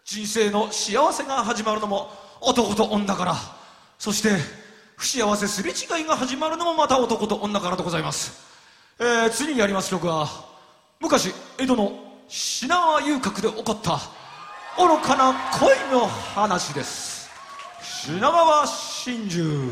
人生の幸せが始まるのも男と女から、そして不幸せすれ違いが始まるのもまた男と女からでございます。次にやります曲は、昔江戸の品川遊郭で起こった愚かな恋の話です。品川真珠。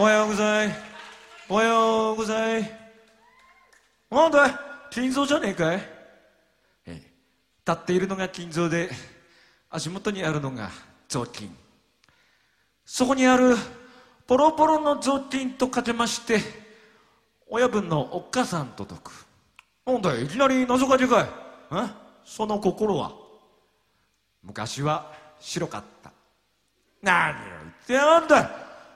はようござい。おはようござい。なんだい、金蔵じゃねえかい。立っているのが金蔵で、足元にあるのが雑巾。そこにあるポロポロの雑巾とかけまして、親分のおっかさんと解く。なんだい、いきなり謎かけかい。その心は。昔は白かった。何を言ってやがんだい。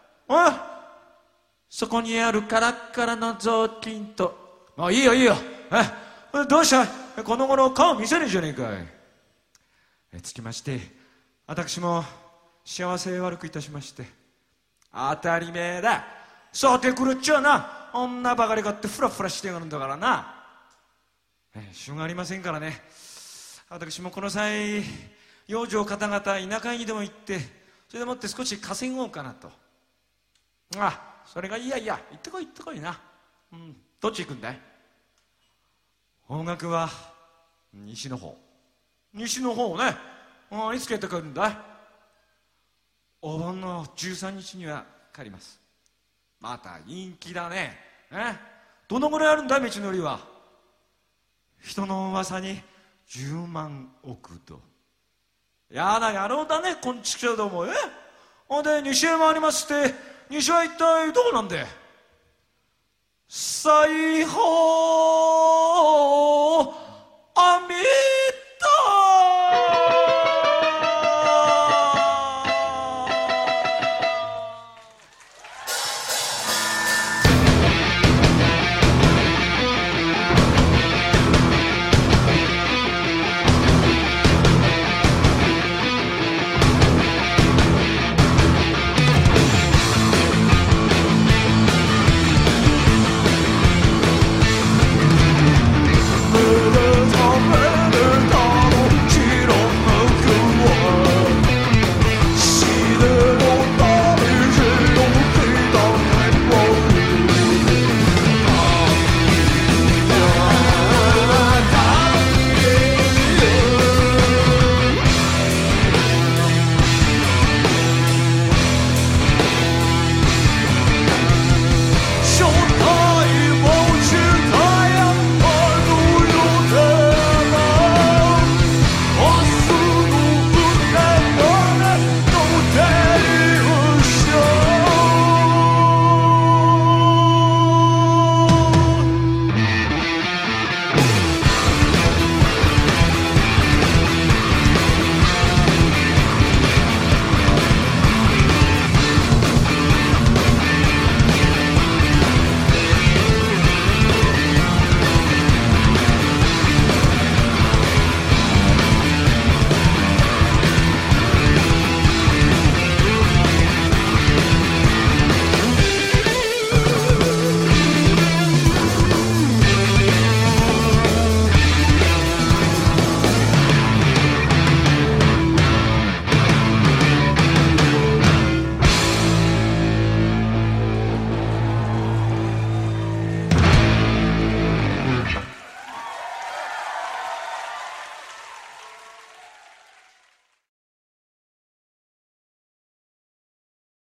そこにあるカラッカラの雑巾と。いいよいいよ。どうしたい、この頃顔見せねえじゃねえかい。つきまして、私も幸せ悪くいたしまして。当たり前だ。そうてくるっちゃな、女ばかり買ってフラフラしてやがるんだからな。しょうがありませんからね。私もこの際、養生方々田舎にでも行って、それでもって少し稼ごうかなと。それがいやいや、行ってこい行ってこいな。どっち行くんだい。方角は西の方。西の方ね。いつ帰ってくるんだい。お盆の13日には帰ります。また陰気だね。どのぐらいあるんだい、道のりは。人の噂に10万億度。やだ野郎だね、こんちくしょうども。ほんで西へ回りますって、西は一体どこなんで。西方。